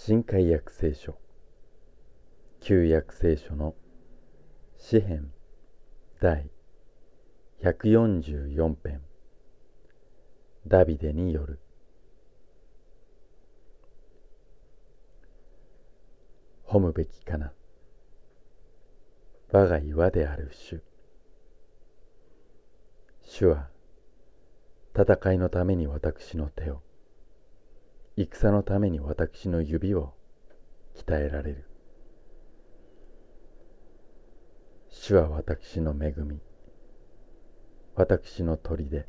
新海約聖書旧約聖書の詩編第144編ダビデによる。褒むべきかな、我が岩である主。主は戦いのために私の手を、戦のために私の指を鍛えられる。主は私の恵み、私の砦、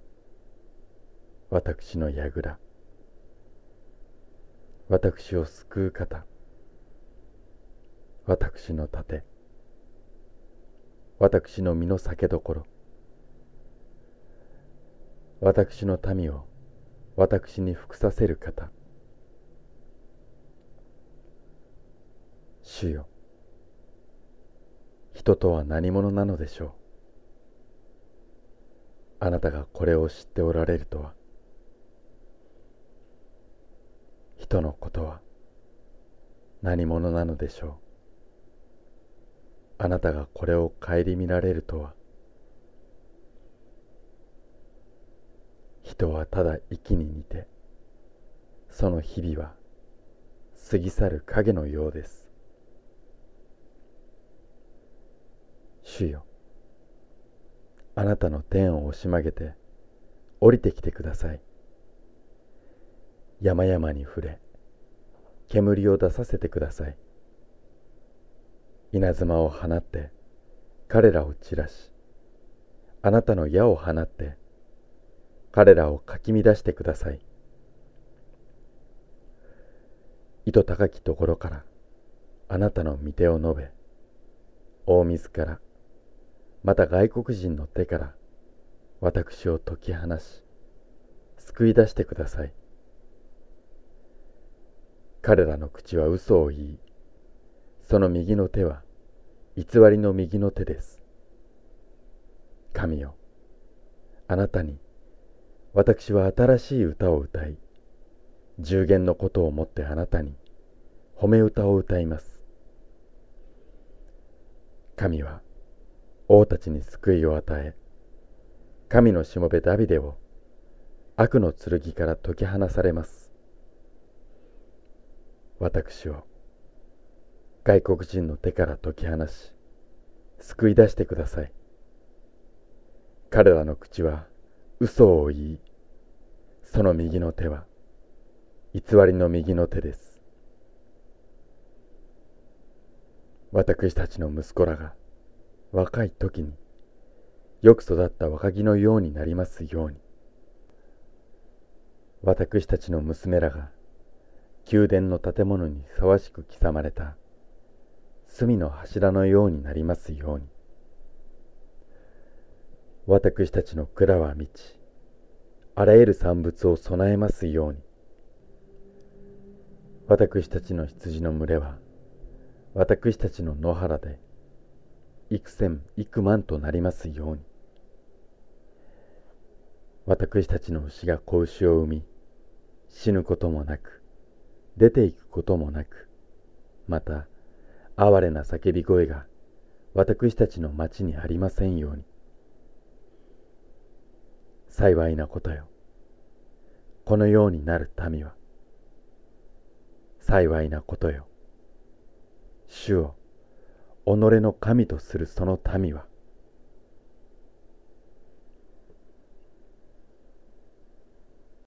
私の櫓、私を救う方、私の盾、私の身の酒どころ、私の民を私に服させる方。主よ、人とは何者なのでしょう。あなたがこれを知っておられるとは。人のことは何者なのでしょう。あなたがこれを顧みられるとは。人はただ息に似て、その日々は過ぎ去る影のようです。主よ、あなたの天を押し曲げて降りてきてください。山々に触れ、煙を出させてください。稲妻を放って彼らを散らし、あなたの矢を放って彼らをかき乱してください。糸高きところからあなたの御手を述べ、大水から、また外国人の手から私を解き放し、救い出してください。彼らの口は嘘を言い、その右の手は偽りの右の手です。神よ、あなたに私は新しい歌を歌い、十弦のことをもってあなたに褒め歌を歌います。神は王たちに救いを与え、神のしもべダビデを悪の剣から解き放されます。私を外国人の手から解き放し、救い出してください。彼らの口は嘘を言い、その右の手は偽りの右の手です。私たちの息子らが若い時によく育った若木のようになりますように。私たちの娘らが宮殿の建物にふさわしく刻まれた隅の柱のようになりますように。私たちの蔵は満ち、あらゆる産物を備えますように。私たちの羊の群れは私たちの野原で幾千幾万となりますように。私たちの牛が子牛を産み、死ぬこともなく出ていくこともなく、また哀れな叫び声が私たちの町にありませんように。幸いなことよ、このようになる民は。幸いなことよ、主を己の神とするその民は。